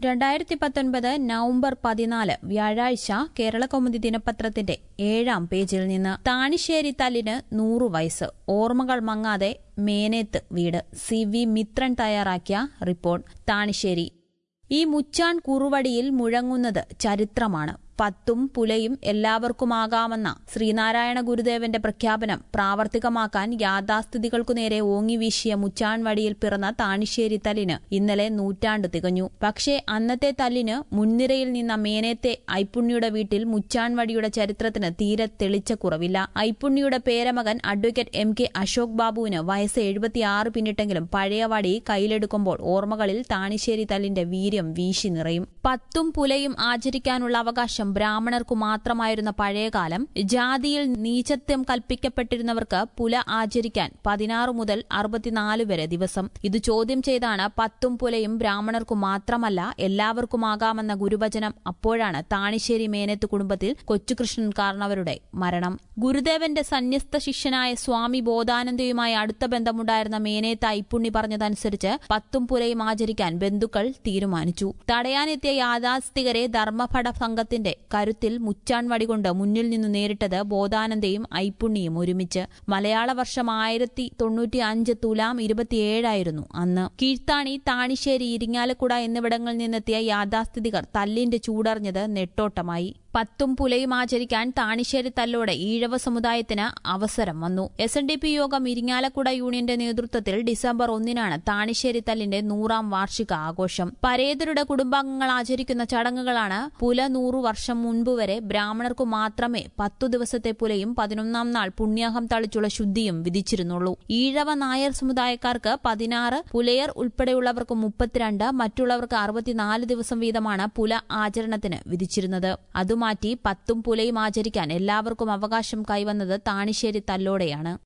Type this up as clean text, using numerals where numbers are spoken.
2019 November 14 വ്യാഴാഴ്ച കേരളകൗമുദി ദിനപത്രത്തിന്റെ 7-ാം പേജിൽ നിന്ന് താണിശ്ശേരി തല്ലിന് 100 വയസ്സ് ഓർമ്മകൾ മങ്ങാതെ മേനേത്ത് വീട് CV മിത്രൻ തയ്യാറാക്കിയ റിപ്പോർട്ട്. താണിശ്ശേരി. ഈ മുച്ചാൻ കുറുവടിയിൽ മുഴങ്ങുന്നത് ചരിത്രമാണ്. പത്തും പുലയും എല്ലാവർക്കുമാകാമെന്ന ശ്രീനാരായണ ഗുരുദേവന്റെ പ്രഖ്യാപനം പ്രാവർത്തികമാക്കാൻ യാഥാസ്ഥിതികൾക്കു നേരെ ഓങ്ങിവീശിയ മുച്ചാൻവടിയിൽ പിറന്ന താണിശ്ശേരി തല്ലിന് ഇന്നലെ 100 നൂറ്റാണ്ട് തികഞ്ഞു. പക്ഷേ അന്നത്തെ തല്ലിന് മുൻനിരയിൽ നിന്ന മേനേത്തെ ഐപ്പുണ്ണിയുടെ വീട്ടിൽ മുച്ചാൻവടിയുടെ ചരിത്രത്തിന് തീരെ തെളിച്ച കുറവില്ല. ഐപ്പുണ്ണിയുടെ പേരമകൻ അഡ്വക്കേറ്റ് MK അശോക് ബാബുവിന് വയസ്സ് 76 പിന്നിട്ടെങ്കിലും പഴയ വടി കയ്യിലെടുക്കുമ്പോൾ ഓർമ്മകളിൽ താണിശ്ശേരി തല്ലിന്റെ വീര്യം വീശി നിറയും. പത്തും പുലയും ആചരിക്കാനുള്ള അവകാശം ബ്രാഹ്മണർക്കു മാത്രമായിരുന്ന പഴയകാലം, ജാതിയിൽ നീചത്വം കൽപ്പിക്കപ്പെട്ടിരുന്നവർക്ക് പുല ആചരിക്കാൻ 16 മുതൽ 64 വരെ ദിവസം. ഇത് ചോദ്യം ചെയ്താണ് പത്തും പുലയും ബ്രാഹ്മണർക്കു മാത്രമല്ല എല്ലാവർക്കുമാകാമെന്ന ഗുരുവചനം. അപ്പോഴാണ് താണിശ്ശേരി മേനത്ത് കുടുംബത്തിൽ കൊച്ചുകൃഷ്ണൻ കാരണവരുടെ മരണം. ഗുരുദേവന്റെ സന്യസ്ത ശിഷ്യനായ സ്വാമി ബോധാനന്ദയുമായി അടുത്ത ബന്ധമുണ്ടായിരുന്ന മേനേത്ത് ഐപ്പുണ്ണി പറഞ്ഞതനുസരിച്ച് പത്തും പുലയും ആചരിക്കാൻ ബന്ധുക്കൾ തീരുമാനിച്ചു. തടയാനെത്തിയ യാഥാസ്ഥികരെ ധർമ്മഭട സംഘത്തിന്റെ കരുത്തിൽ മുച്ചാൻവടി കൊണ്ട് മുന്നിൽ നിന്നു നേരിട്ടത് ബോധാനന്ദയും ഐപ്പുണ്ണിയും ഒരുമിച്ച്. മലയാള വർഷം 1095 തുലാം 27 അന്ന്. കീഴ്ത്താണി, താണിശ്ശേരി, ഇരിങ്ങാലക്കുട എന്നിവിടങ്ങളിൽ നിന്നെത്തിയ യാഥാസ്ഥിതികർ തല്ലിന്റെ ചൂടറിഞ്ഞത് നെട്ടോട്ടമായി. പത്തും പുലയും ആചരിക്കാൻ താണിശ്ശേരി തല്ലോടെ ഈഴവ സമുദായത്തിന് അവസരം വന്നു. SNDP യോഗം ഇരിങ്ങാലക്കുട യൂണിയന്റെ നേതൃത്വത്തിൽ ഡിസംബർ 1 താണിശ്ശേരി തല്ലിന്റെ 100-ാം വാർഷിക ആഘോഷം. പരേതരുടെ കുടുംബാംഗങ്ങൾ ആചരിക്കുന്ന ചടങ്ങുകളാണ്. പുല 100 വർഷം മുൻപുവരെ ബ്രാഹ്മണർക്കു മാത്രമേ 10 ദിവസത്തെ പുലയും 11-ാം നാൾ പുണ്യാഹം തളിച്ചുള്ള ശുദ്ധിയും വിധിച്ചിരുന്നുള്ളൂ. ഈഴവ നായർ സമുദായക്കാർക്ക് 16, പുലയർ ഉൾപ്പെടെയുള്ളവർക്ക് 32, മറ്റുള്ളവർക്ക് 64 ദിവസം വീതമാണ് പുല ആചരണത്തിന് വിധിച്ചിരുന്നത്. അതുമാറ്റി പത്തും പുലയും ആചരിക്കാൻ എല്ലാവർക്കും അവകാശം കൈവന്നത് താണിശ്ശേരി തല്ലോടെയാണ്.